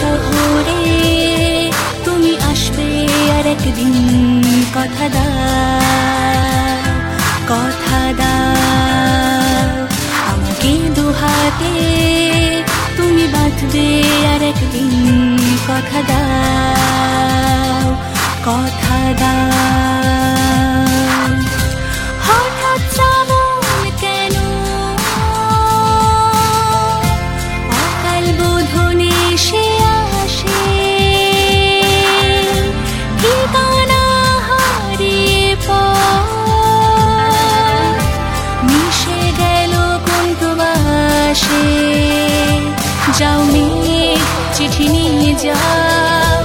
শহরে তুমি আসবে আর একদিন, কথা দাও, কথা দাও আমাকে দুহাতে, তুমি বাঁধবে আর একদিন, কথা দাও, কথা দাও। হঠাৎ শ্রাবণ কেন অকাল বোধনে সে আসে, ঠিকানা হারিয়ে পথ মিশে গেল কোন প্রবাসে। যাও মেঘ চিঠি নিয়ে যাও,